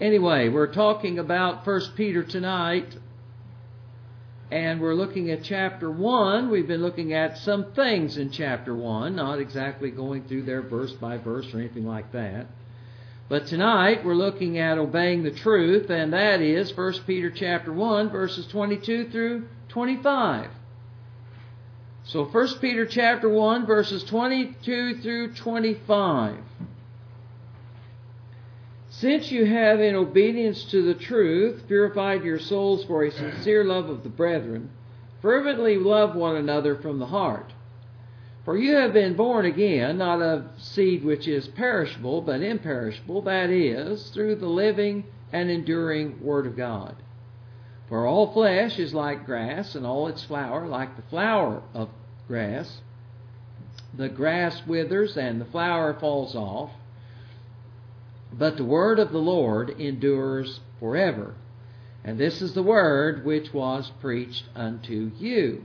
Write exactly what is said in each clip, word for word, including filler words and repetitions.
Anyway, we're talking about First Peter tonight, and we're looking at chapter one. We've been looking at some things in chapter one, not exactly going through there verse by verse or anything like that. But tonight we're looking at obeying the truth, and that is First Peter chapter one, verses twenty-two through twenty-five. So First Peter chapter one, verses twenty-two through twenty-five. Since you have, in obedience to the truth, purified your souls for a sincere love of the brethren, fervently love one another from the heart. For you have been born again, not of seed which is perishable, but imperishable, that is, through the living and enduring Word of God. For all flesh is like grass, and all its flower like the flower of grass. The grass withers, and the flower falls off, but the word of the Lord endures forever. And this is the word which was preached unto you.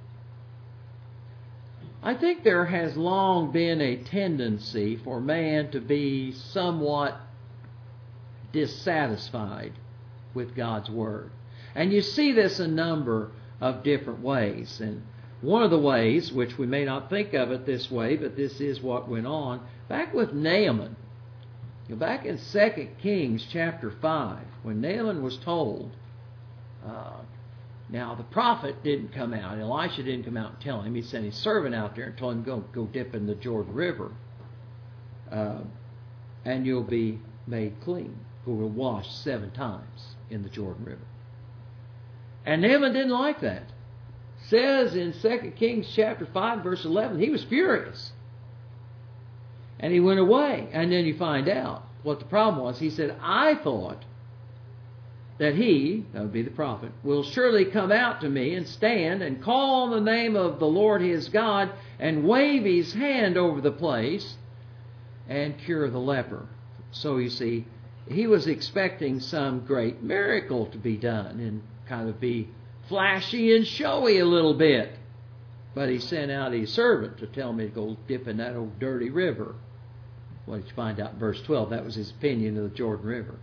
I think there has long been a tendency for man to be somewhat dissatisfied with God's Word. And you see this a number of different ways. And one of the ways, which we may not think of it this way, but this is what went on, back with Naaman. Back in Second Kings chapter five, when Naaman was told, uh, now the prophet didn't come out, Elisha didn't come out and tell him. He sent his servant out there and told him, go, go dip in the Jordan River, uh, and you'll be made clean. Who will wash seven times in the Jordan River. And Naaman didn't like that. It says in Second Kings chapter five, verse eleven, he was furious. And he went away. And then you find out what the problem was. He said, I thought that he, that would be the prophet, will surely come out to me and stand and call on the name of the Lord his God and wave his hand over the place and cure the leper. So you see, he was expecting some great miracle to be done and kind of be flashy and showy a little bit. But he sent out his servant to tell me to go dip in that old dirty river. Well, you find out in verse twelve, that was his opinion of the Jordan River.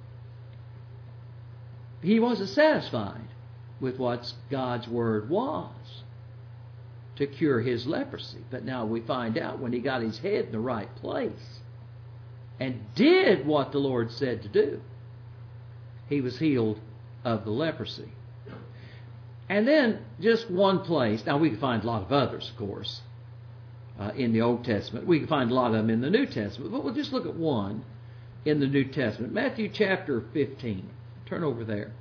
He wasn't satisfied with what God's Word was to cure his leprosy. But now we find out when he got his head in the right place and did what the Lord said to do, he was healed of the leprosy. And then just one place. Now we can find a lot of others, of course, uh, in the Old Testament. We can find a lot of them in the New Testament. But we'll just look at one in the New Testament. Matthew chapter fifteen. Turn over there.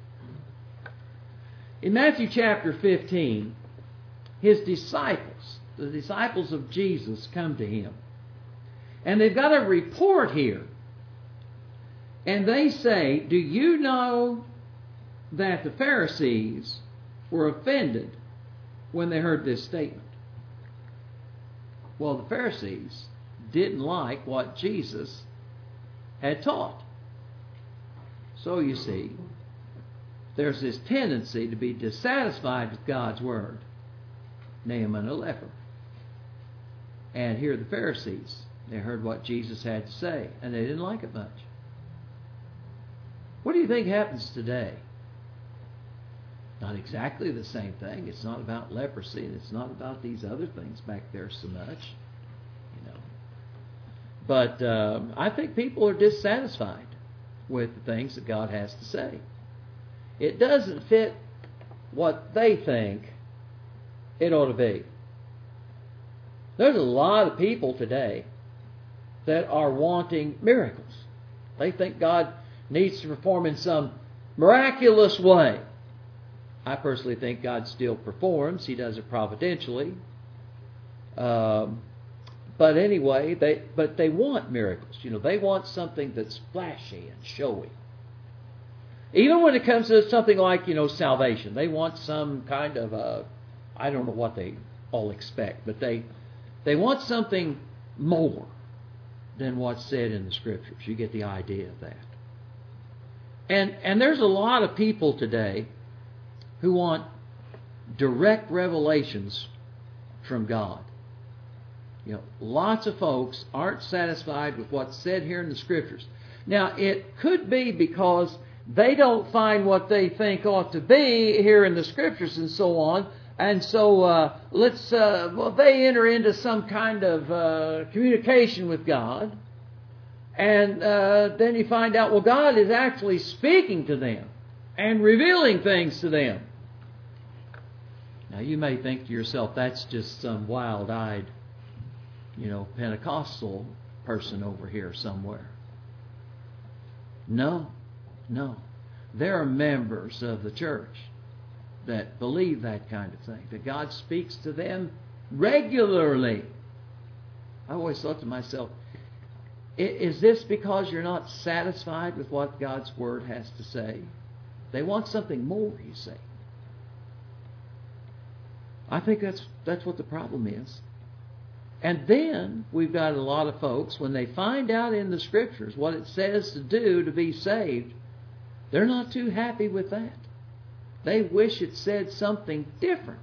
In Matthew chapter fifteen, his disciples, the disciples of Jesus, come to him. And they've got a report here. And they say, do you know that the Pharisees were offended when they heard this statement? Well, the Pharisees didn't like what Jesus had taught. So you see, there's this tendency to be dissatisfied with God's Word. Naaman, a leper. And here are the Pharisees. They heard what Jesus had to say, and they didn't like it much. What do you think happens today? Not exactly the same thing. It's not about leprosy, and it's not about these other things back there so much, you know. But um, I think people are dissatisfied with the things that God has to say. It doesn't fit what they think it ought to be. There's a lot of people today that are wanting miracles. They think God needs to perform in some miraculous way. I personally think God still performs. He does it providentially. Um, but anyway, they but they want miracles. You know, they want something that's flashy and showy. Even when it comes to something like, you know, salvation, they want some kind of a, I don't know what they all expect, but they they want something more than what's said in the Scriptures. You get the idea of that. And and there's a lot of people today who want direct revelations from God. You know, lots of folks aren't satisfied with what's said here in the Scriptures. Now, it could be because they don't find what they think ought to be here in the Scriptures and so on. And so uh, let's uh, well, they enter into some kind of uh, communication with God. And uh, then you find out, well, God is actually speaking to them and revealing things to them. Now, you may think to yourself, that's just some wild-eyed, you know, Pentecostal person over here somewhere. No, no. There are members of the church that believe that kind of thing, that God speaks to them regularly. I always thought to myself, is this because you're not satisfied with what God's Word has to say? They want something more, you see. I think that's that's what the problem is. And then we've got a lot of folks, when they find out in the Scriptures what it says to do to be saved, they're not too happy with that. They wish it said something different.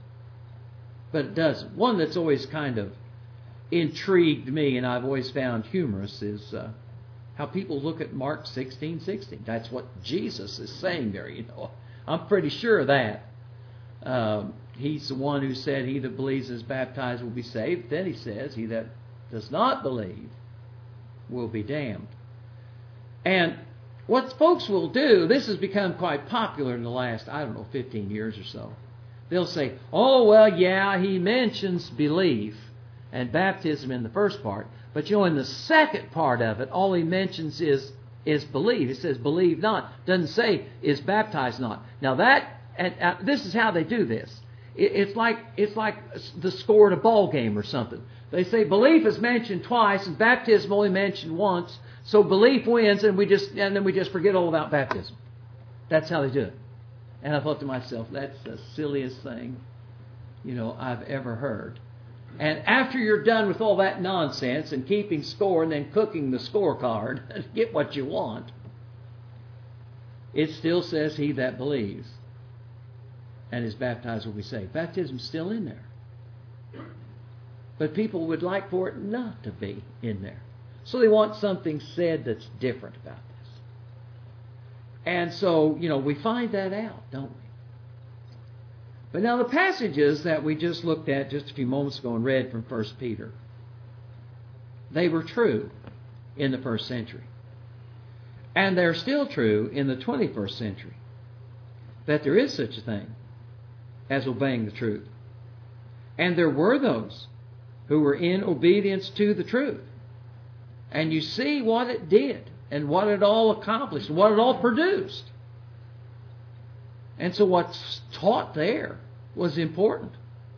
But it doesn't. One that's always kind of intrigued me, and I've always found humorous, is uh, how people look at Mark sixteen sixteen. That's what Jesus is saying there, you know. I'm pretty sure of that. Um, he's the one who said, he that believes is baptized will be saved. Then he says, he that does not believe will be damned. And what folks will do, this has become quite popular in the last, I don't know, fifteen years or so. They'll say, oh, well, yeah, he mentions belief and baptism in the first part. But, you know, in the second part of it, all he mentions is is believe. He says, believe not. Doesn't say, is baptized not. Now that, and uh, this is how they do this. It, it's like it's like the score at a ball game or something. They say belief is mentioned twice and baptism only mentioned once. So belief wins, and we just and then we just forget all about baptism. That's how they do it. And I thought to myself, that's the silliest thing, you know, I've ever heard. And after you're done with all that nonsense and keeping score and then cooking the scorecard to get what you want, it still says, he that believes and is baptized will be saved. Baptism's still in there. But people would like for it not to be in there. So they want something said that's different about this. And so, you know, we find that out, don't we? But now the passages that we just looked at just a few moments ago and read from First Peter, they were true in the first century. And they're still true in the twenty-first century. That there is such a thing as obeying the truth. And there were those who were in obedience to the truth. And you see what it did and what it all accomplished and what it all produced. And so what's taught there was important.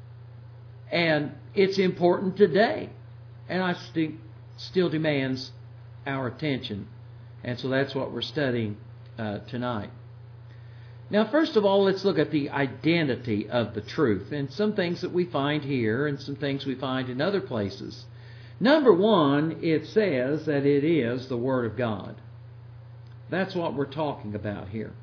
And it's important today. And I st- still demands our attention. And so that's what we're studying uh, tonight. Now, first of all, let's look at the identity of the truth. And some things that we find here and some things we find in other places. Number one, it says that it is the Word of God. That's what we're talking about here.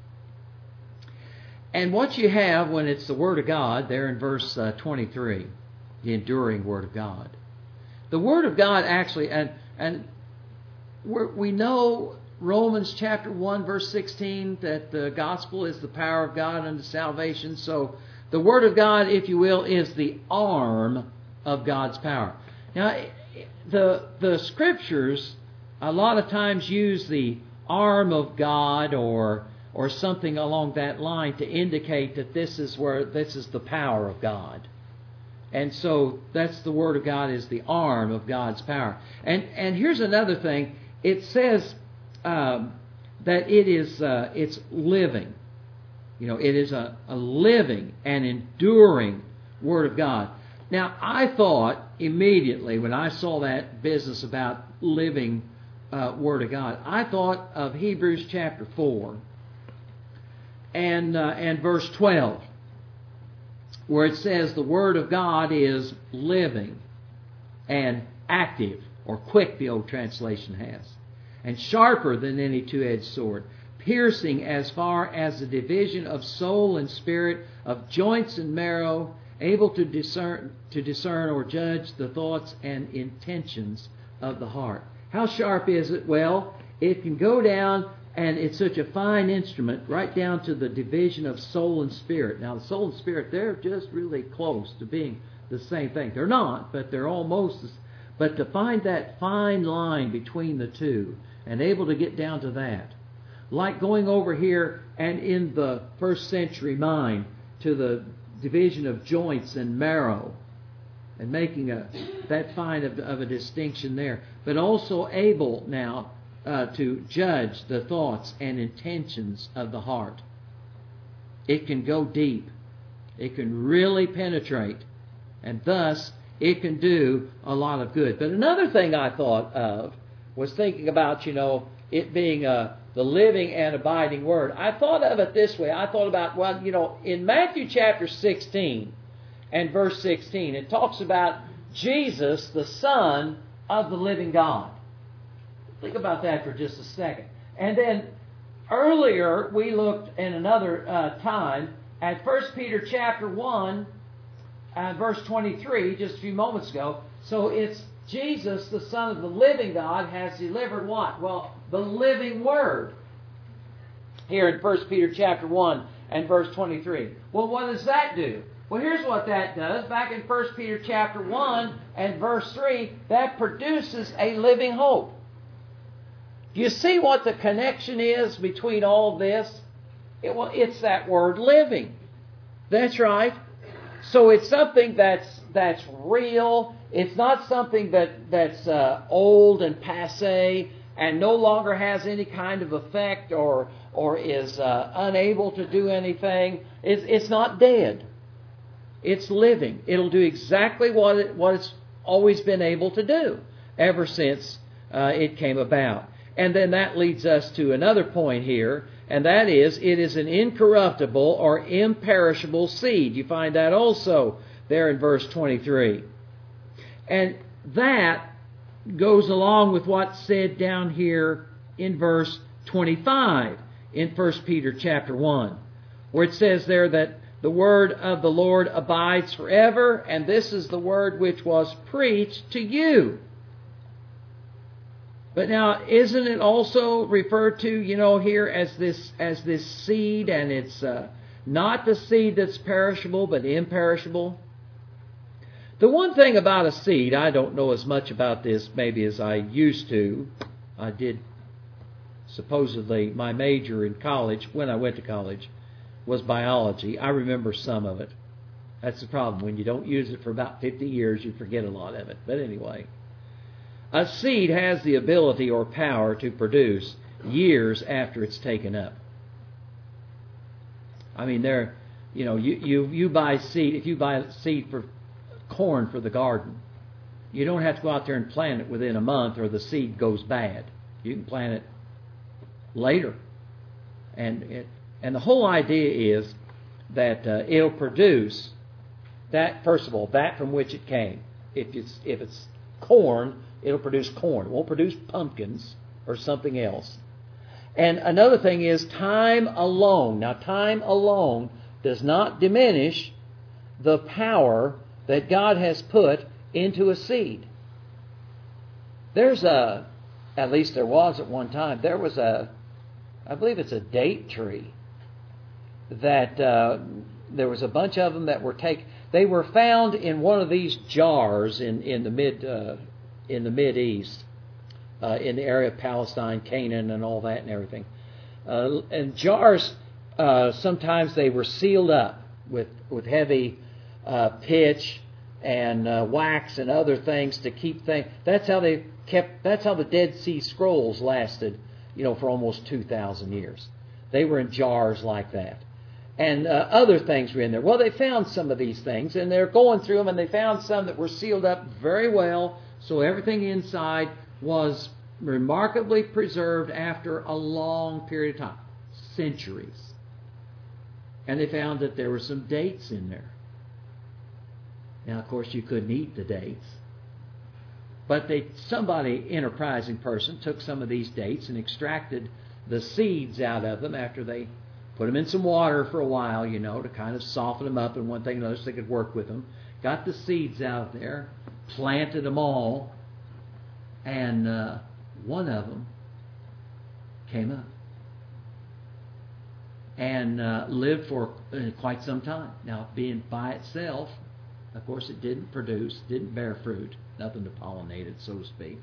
And what you have when it's the Word of God, there in verse uh, twenty-three, the enduring Word of God. The Word of God actually, and and we're, we know Romans chapter one, verse sixteen, that the gospel is the power of God unto salvation. So the Word of God, if you will, is the arm of God's power. Now, the the Scriptures a lot of times use the arm of God or or something along that line to indicate that this is where this is the power of God. And so that's the Word of God is the arm of God's power. And and here's another thing. It says um, that it is uh, it's living. You know, it is a, a living and enduring Word of God. Now, I thought immediately when I saw that business about living uh, Word of God, I thought of Hebrews chapter four. And, uh, and verse twelve, where it says the Word of God is living and active, or quick, the old translation has, and sharper than any two-edged sword, piercing as far as the division of soul and spirit, of joints and marrow, able to discern, to discern or judge the thoughts and intentions of the heart. How sharp is it? Well, It can go down, and it's such a fine instrument, right down to the division of soul and spirit. Now, the soul and spirit, they're just really close to being the same thing. They're not, but they're almost. But to find that fine line between the two, and able to get down to that, like going over here and in the first century mind to the division of joints and marrow, and making a that fine of, of a distinction there, but also able now uh, to judge the thoughts and intentions of the heart. It can go deep. It can really penetrate, and thus it can do a lot of good. But another thing I thought of was thinking about, you know, it being a the living and abiding Word. I thought of it this way. I thought about, well, you know, in Matthew chapter sixteen and verse sixteen, it talks about Jesus, the Son of the living God. Think about that for just a second. And then earlier we looked in another uh, time at First Peter chapter one, uh, verse twenty-three, just a few moments ago. So it's Jesus, the Son of the living God, has delivered what? Well, the living Word. Here in First Peter chapter one and verse twenty-three. Well, what does that do? Well, here's what that does. Back in First Peter chapter one and verse three, that produces a living hope. Do you see what the connection is between all this? It, well, it's that word living. That's right. So it's something that's that's real. It's not something that, that's uh, old and passé and no longer has any kind of effect or or is uh, unable to do anything. It's, it's not dead. It's living. It'll do exactly what, it, what it's always been able to do ever since uh, it came about. And then that leads us to another point here, and that is it is an incorruptible or imperishable seed. You find that also there in verse twenty-three. And that goes along with what's said down here in verse twenty-five in First Peter chapter one, where it says there that the word of the Lord abides forever, and this is the word which was preached to you. But now, isn't it also referred to, you know, here as this as this seed, and it's uh, not the seed that's perishable, but imperishable? The one thing about a seed, I don't know as much about this maybe as I used to. I did, supposedly, my major in college, when I went to college, was biology. I remember some of it. That's the problem. When you don't use it for about fifty years, you forget a lot of it. But anyway, a seed has the ability or power to produce years after it's taken up. I mean, there, you know, you, you, you buy seed, if you buy seed for corn for the garden, you don't have to go out there and plant it within a month or the seed goes bad. You can plant it later. And it, and the whole idea is that uh, it'll produce that, first of all, that from which it came. If it's, if it's corn, it'll produce corn. It won't produce pumpkins or something else. And another thing is time alone. Now, time alone does not diminish the power that God has put into a seed. There's a, at least there was at one time, there was a, I believe it's a date tree that uh, there was a bunch of them that were taken. They were found in one of these jars in in the mid uh, in the Mid East, uh, in the area of Palestine, Canaan, and all that and everything. Uh, and jars, uh, sometimes they were sealed up with with heavy uh, pitch and uh, wax and other things to keep things. That's how they kept. That's how the Dead Sea Scrolls lasted, you know, for almost two thousand years. They were in jars like that. And uh, other things were in there. Well, they found some of these things, and they're going through them, and they found some that were sealed up very well, so everything inside was remarkably preserved after a long period of time, centuries. And they found that there were some dates in there. Now, of course, you couldn't eat the dates. But they, somebody, enterprising person, took some of these dates and extracted the seeds out of them after they put them in some water for a while, you know, to kind of soften them up and one thing and another so they could work with them. Got the seeds out there, planted them all, and uh, one of them came up and uh, lived for uh, quite some time. Now, being by itself, of course, it didn't produce, didn't bear fruit, nothing to pollinate it, so to speak.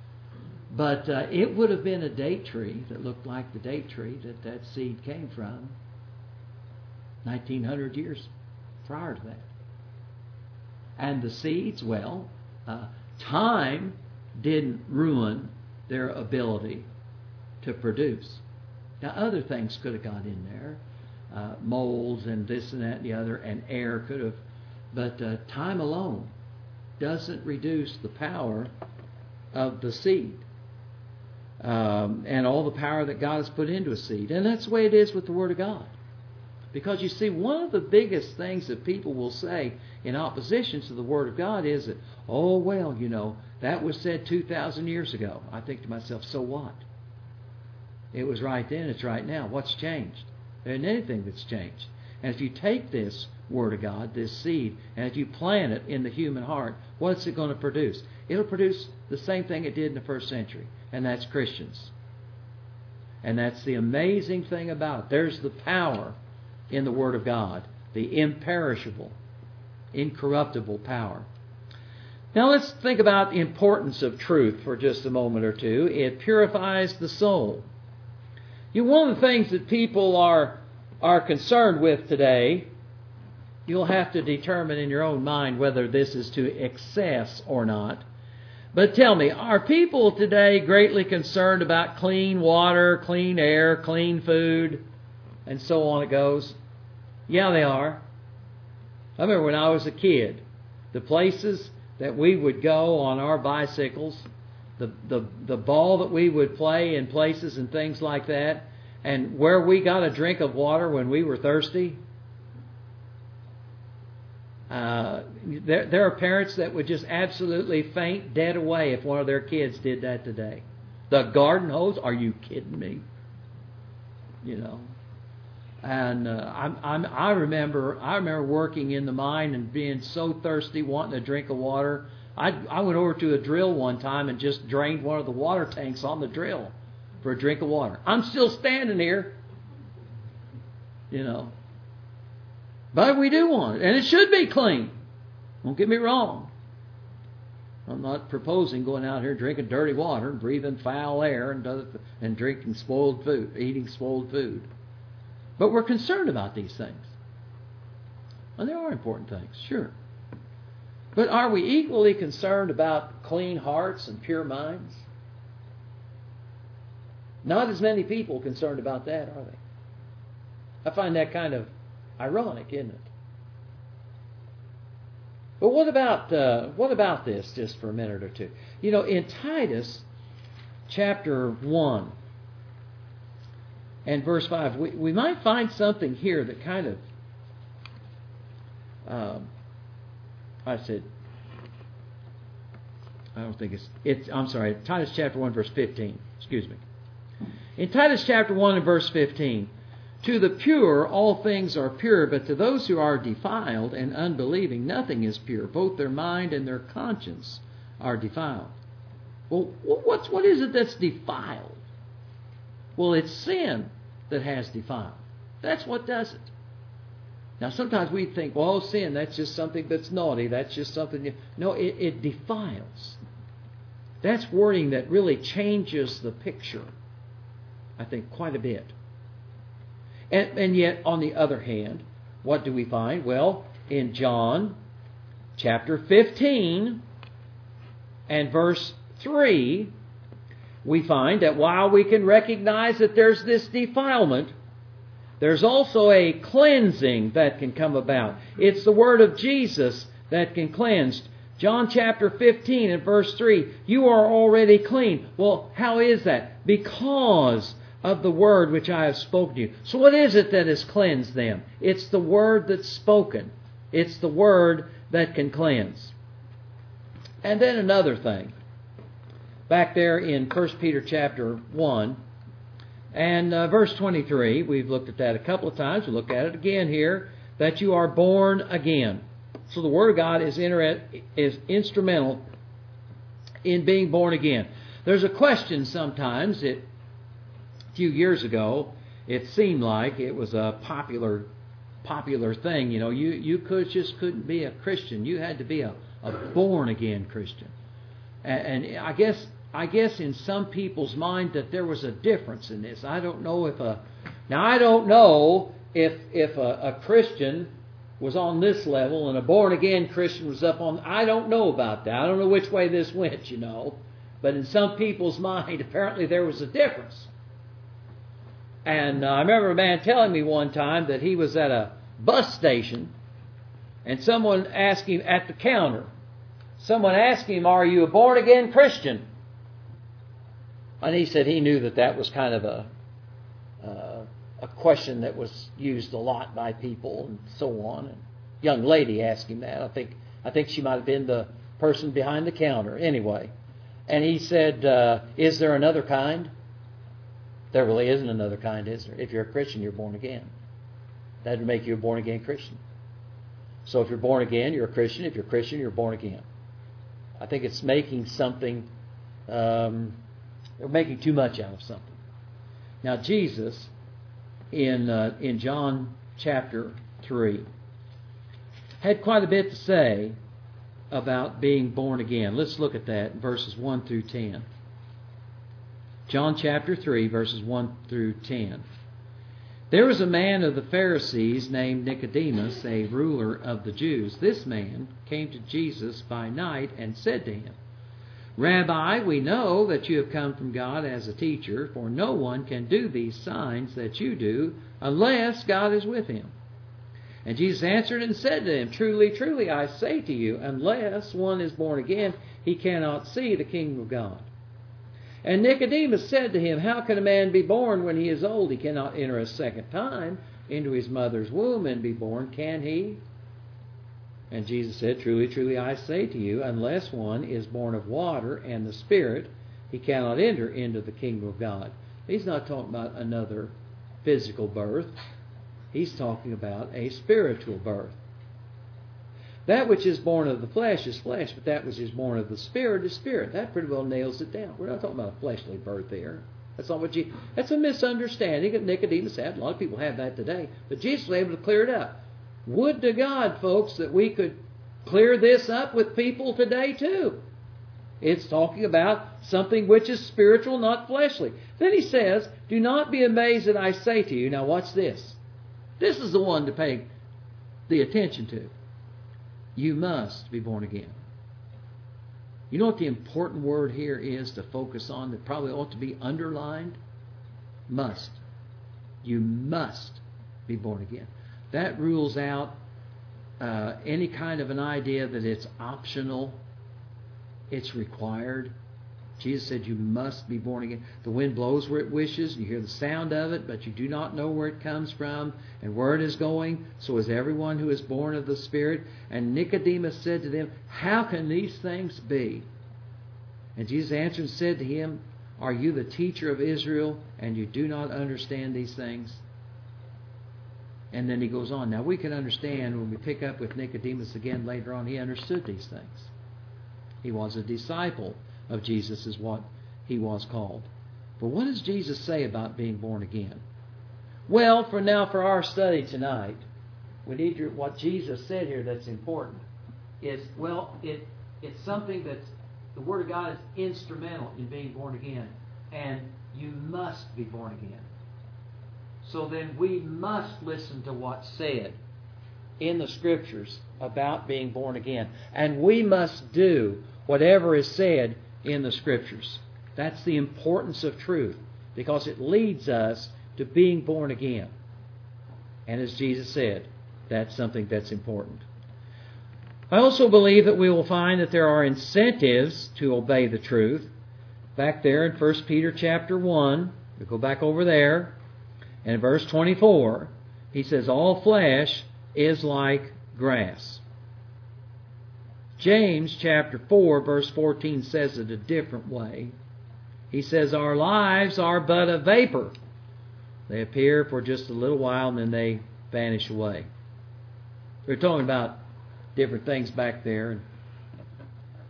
But uh, it would have been a date tree that looked like the date tree that that seed came from nineteen hundred years prior to that. And the seeds, well, uh, time didn't ruin their ability to produce. Now, other things could have got in there, uh, molds and this and that and the other, and air could have, but uh, time alone doesn't reduce the power of the seed um, and all the power that God has put into a seed. And that's the way it is with the Word of God. Because you see, one of the biggest things that people will say in opposition to the Word of God is that, oh, well, you know, that was said two thousand years ago. I think to myself, so what? It was right then, it's right now. What's changed? There isn't anything that's changed. And if you take this Word of God, this seed, and if you plant it in the human heart, what's it going to produce? It'll produce the same thing it did in the first century, and that's Christians. And that's the amazing thing about it. There's the power in the Word of God, the imperishable, incorruptible power. Now let's think about the importance of truth for just a moment or two. It purifies the soul. You know, one of the things that people are are concerned with today, you'll have to determine in your own mind whether this is to excess or not. But tell me, are people today greatly concerned about clean water, clean air, clean food, and so on it goes? Yeah, they are. I remember when I was a kid, the places that we would go on our bicycles, the, the, the ball that we would play in places and things like that, and where we got a drink of water when we were thirsty. Uh, there, there are parents that would just absolutely faint dead away if one of their kids did that today. The garden hose? Are you kidding me? You know. And uh, I'm, I'm, I remember, I remember working in the mine and being so thirsty, wanting a drink of water. I, I went over to a drill one time and just drained one of the water tanks on the drill for a drink of water. I'm still standing here, you know. But we do want it, and it should be clean. Don't get me wrong. I'm not proposing going out here drinking dirty water and breathing foul air and other, and drinking spoiled food, eating spoiled food. But we're concerned about these things. And there are important things, sure. But are we equally concerned about clean hearts and pure minds? Not as many people concerned about that, are they? I find that kind of ironic, isn't it? But what about uh, what about this, just for a minute or two? You know, in Titus chapter one and verse five, we, we might find something here that kind of, um, I said, I don't think it's, it's, I'm sorry, Titus chapter one, verse fifteen, excuse me. In Titus chapter one and verse fifteen, to the pure all things are pure, but to those who are defiled and unbelieving nothing is pure. Both their mind and their conscience are defiled. Well, what's, what is it that's defiled? Well, it's sin that has defiled. That's what does it. Now, sometimes we think, well, sin, that's just something that's naughty. That's just something... No, it, it defiles. That's wording that really changes the picture, I think, quite a bit. And, and yet, on the other hand, what do we find? Well, in John chapter fifteen and verse three, we find that while we can recognize that there's this defilement, there's also a cleansing that can come about. It's the word of Jesus that can cleanse. John chapter fifteen and verse three, you are already clean. Well, how is that? Because of the word which I have spoken to you. So what is it that has cleansed them? It's the word that's spoken. It's the word that can cleanse. And then another thing. Back there in First Peter chapter one and uh, verse twenty-three, we've looked at that a couple of times. We'll look at it again here, that you are born again. So the Word of God is, inter- is instrumental in being born again. There's a question sometimes that few years ago, it seemed like it was a popular popular thing. You know, you, you could just couldn't be a Christian. You had to be a, a born again Christian. And, and I guess I guess in some people's mind that there was a difference in this. I don't know if a now I don't know if if a, a Christian was on this level and a born again Christian was up on. I don't know about that. I don't know which way this went. You know, but in some people's mind, apparently there was a difference. And uh, I remember a man telling me one time that he was at a bus station and someone asked him at the counter, someone asked him, "Are you a born-again Christian?" And he said he knew that that was kind of a uh, a question that was used a lot by people and so on. And a young lady asked him that. I think I think she might have been the person behind the counter. Anyway, and he said, uh, "Is there another kind?" There really isn't another kind, is there? If you're a Christian, you're born again. That would make you a born-again Christian. So if you're born again, you're a Christian. If you're a Christian, you're born again. I think it's making something, um, they're making too much out of something. Now, Jesus, in uh, in John chapter three, had quite a bit to say about being born again. Let's look at that in verses one through ten. John chapter three, verses one through ten. There was a man of the Pharisees named Nicodemus, a ruler of the Jews. This man came to Jesus by night and said to him, "Rabbi, we know that you have come from God as a teacher, for no one can do these signs that you do unless God is with him." And Jesus answered and said to him, "Truly, truly, I say to you, unless one is born again, he cannot see the kingdom of God." And Nicodemus said to him, "How can a man be born when he is old? He cannot enter a second time into his mother's womb and be born, can he?" And Jesus said, "Truly, truly, I say to you, unless one is born of water and the Spirit, he cannot enter into the kingdom of God." He's not talking about another physical birth. He's talking about a spiritual birth. That which is born of the flesh is flesh, but that which is born of the Spirit is spirit. That pretty well nails it down. We're not talking about a fleshly birth here. That's not what you. That's a misunderstanding that Nicodemus had. A lot of people have that today. But Jesus was able to clear it up. Would to God, folks, that we could clear this up with people today too. It's talking about something which is spiritual, not fleshly. Then he says, "Do not be amazed that I say to you." Now watch this. This is the one to pay the attention to. You must be born again. You know what the important word here is to focus on that probably ought to be underlined? Must. You must be born again. That rules out uh, any kind of an idea that it's optional, it's required. Jesus said you must be born again. The wind blows where it wishes. You hear the sound of it, but you do not know where it comes from and where it is going. So is everyone who is born of the Spirit. And Nicodemus said to them, "How can these things be?" And Jesus answered and said to him, "Are you the teacher of Israel, and you do not understand these things?" And then he goes on. Now we can understand when we pick up with Nicodemus again later on, he understood these things. He was a disciple of Jesus is what he was called. But what does Jesus say about being born again? Well, for now, for our study tonight, we need to, what Jesus said here that's important is, well, it it's something that's, the Word of God is instrumental in being born again. And you must be born again. So then we must listen to what's said in the Scriptures about being born again. And we must do whatever is said in the Scriptures. That's the importance of truth, because it leads us to being born again. And as Jesus said, that's something that's important. I also believe that we will find that there are incentives to obey the truth. Back there in First Peter chapter one, we go back over there, and in verse twenty-four, he says, "All flesh is like grass." James chapter four, verse fourteen says it a different way. He says, "Our lives are but a vapor. They appear for just a little while and then they vanish away." We're talking about different things back there.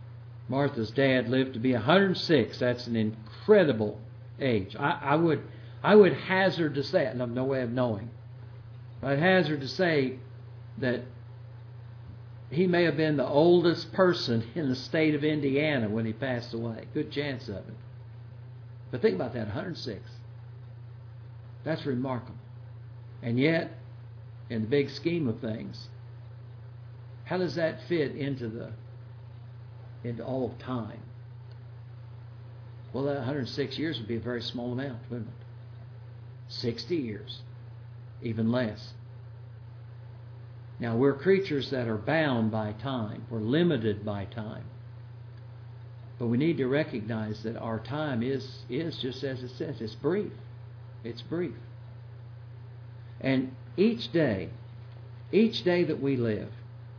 Martha's dad lived to be one hundred six. That's an incredible age. I, I would I would hazard to say, and I have no way of knowing, I'd hazard to say that he may have been the oldest person in the state of Indiana when he passed away. Good chance of it. But think about that, one hundred six. That's remarkable. And yet, in the big scheme of things, how does that fit into the into all of time? Well, that one hundred six years would be a very small amount, wouldn't it? sixty years, even less. Now, we're creatures that are bound by time. We're limited by time. But we need to recognize that our time is, is just as it says, it's brief. It's brief. And each day, each day that we live,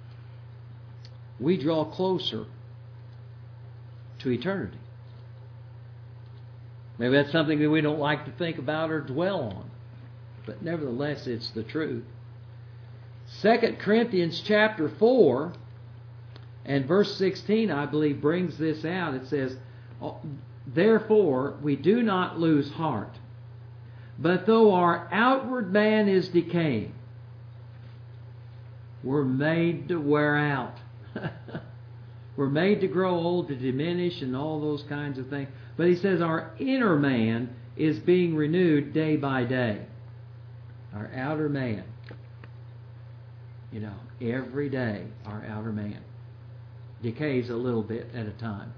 we draw closer to eternity. Maybe that's something that we don't like to think about or dwell on. But nevertheless, it's the truth. Second Corinthians chapter four and verse sixteen, I believe, brings this out. It says, therefore, we do not lose heart. But though our outward man is decaying, we're made to wear out. We're made to grow old, to diminish, and all those kinds of things. But he says our inner man is being renewed day by day. Our outer man. You know, every day our outer man decays a little bit at a time.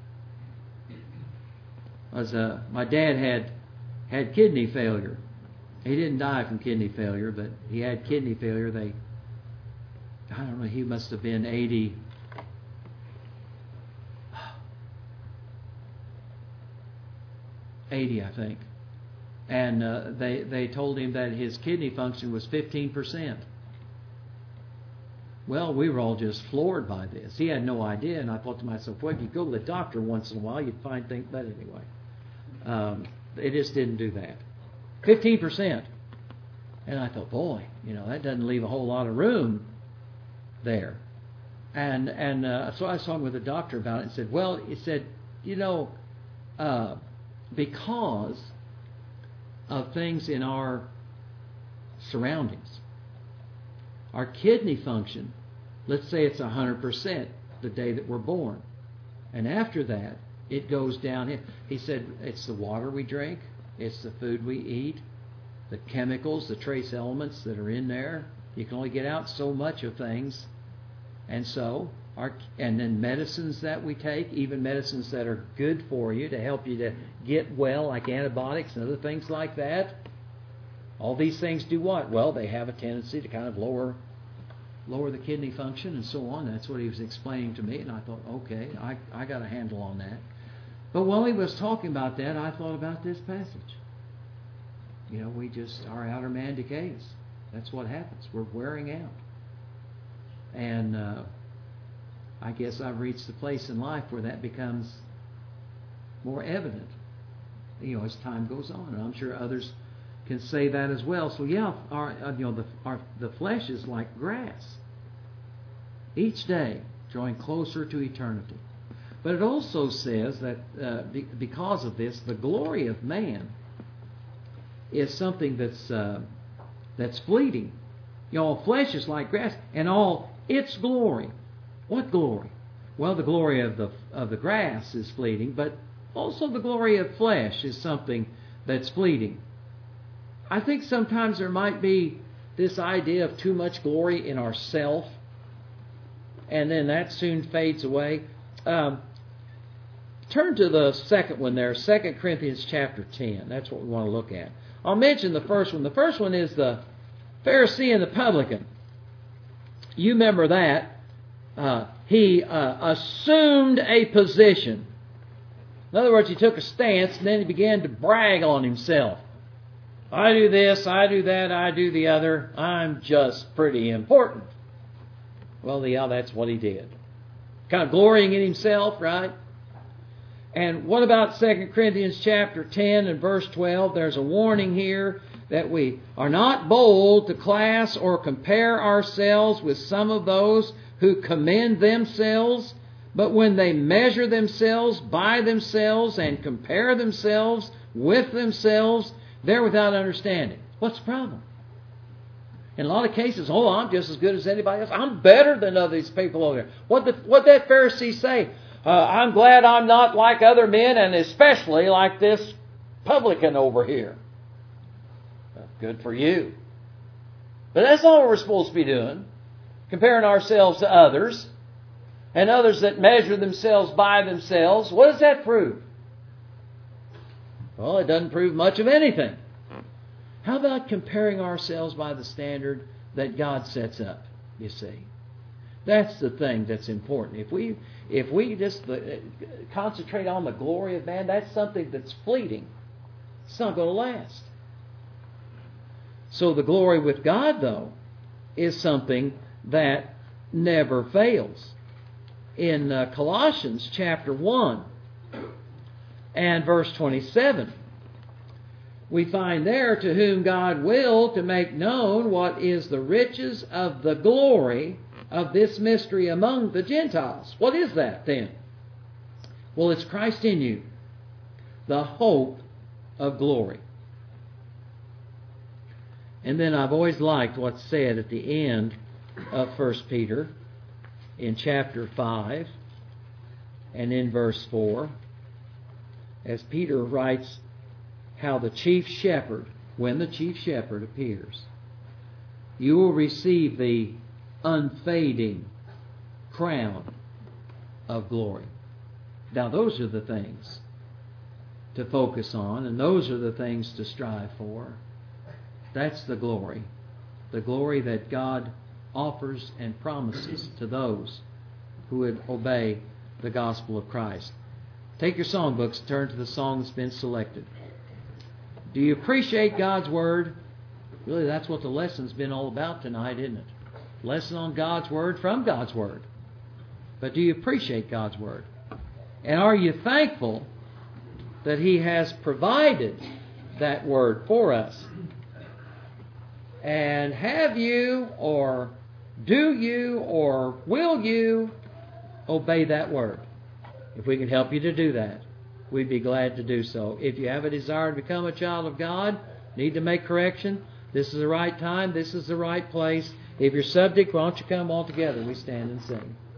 As uh, my dad had had kidney failure. He didn't die from kidney failure, but he had kidney failure. They, I don't know, he must have been eighty. eighty, I think. And uh, they, they told him that his kidney function was fifteen percent. Well, we were all just floored by this. He had no idea, and I thought to myself, well, if you go to the doctor once in a while, you'd find things, but anyway. Um, they just didn't do that. fifteen percent. And I thought, boy, you know, that doesn't leave a whole lot of room there. And and uh, so I was talking with the doctor about it and said, well, he said, you know, uh, because of things in our surroundings, our kidney function, let's say it's one hundred percent the day that we're born. And after that, it goes down. He said it's the water we drink, it's the food we eat, the chemicals, the trace elements that are in there. You can only get out so much of things. And so, our, and then medicines that we take, even medicines that are good for you to help you to get well, like antibiotics and other things like that. All these things do what? Well, they have a tendency to kind of lower lower the kidney function and so on. That's what he was explaining to me, and I thought, okay, I, I got a handle on that. But while he was talking about that, I thought about this passage. You know, we just, our outer man decays. That's what happens. We're wearing out. And uh, I guess I've reached the place in life where that becomes more evident, you know, as time goes on. And I'm sure others can say that as well. So yeah, our uh, you know the our the flesh is like grass. Each day drawing closer to eternity. But it also says that uh, be, because of this, the glory of man is something that's uh, that's fleeting. You know, all flesh is like grass, and all its glory. What glory? Well, the glory of the of the grass is fleeting, but also the glory of flesh is something that's fleeting. I think sometimes there might be this idea of too much glory in ourself, and then that soon fades away. Um, turn to the second one there, Second Corinthians chapter ten. That's what we want to look at. I'll mention the first one. The first one is the Pharisee and the publican. You remember that. Uh, he uh, assumed a position. In other words, he took a stance and then he began to brag on himself. I do this, I do that, I do the other. I'm just pretty important. Well, yeah, that's what he did. Kind of glorying in himself, right? And what about Second Corinthians chapter ten and verse twelve? There's a warning here that we are not bold to class or compare ourselves with some of those who commend themselves, but when they measure themselves by themselves and compare themselves with themselves, They're without understanding. What's the problem? In a lot of cases, oh, I'm just as good as anybody else. I'm better than other these people over there. What did what that Pharisee say? Uh, I'm glad I'm not like other men, and especially like this publican over here. Well, good for you. But that's not what we're supposed to be doing. Comparing ourselves to others, and others that measure themselves by themselves. What does that prove? Well, it doesn't prove much of anything. How about comparing ourselves by the standard that God sets up, you see? That's the thing that's important. If we if we just concentrate on the glory of man, that's something that's fleeting. It's not going to last. So the glory with God, though, is something that never fails. In uh, Colossians chapter one and verse twenty-seven, we find there, to whom God willed to make known what is the riches of the glory of this mystery among the Gentiles. What is that then? Well, it's Christ in you, the hope of glory. And then I've always liked what's said at the end of First Peter in chapter five and in verse four, as Peter writes how the chief shepherd, when the chief shepherd appears, you will receive the unfading crown of glory. Now, those are the things to focus on, and those are the things to strive for. That's the glory. The glory that God offers and promises to those who would obey the gospel of Christ. Take your songbooks and turn to the song that's been selected. Do you appreciate God's Word? Really, that's what the lesson's been all about tonight, isn't it? Lesson on God's Word from God's Word. But do you appreciate God's Word? And are you thankful that He has provided that Word for us? And have you, or do you, or will you obey that Word? If we can help you to do that, we'd be glad to do so. If you have a desire to become a child of God, need to make correction, this is the right time, this is the right place. If you're subject, why don't you come all together? We stand and sing.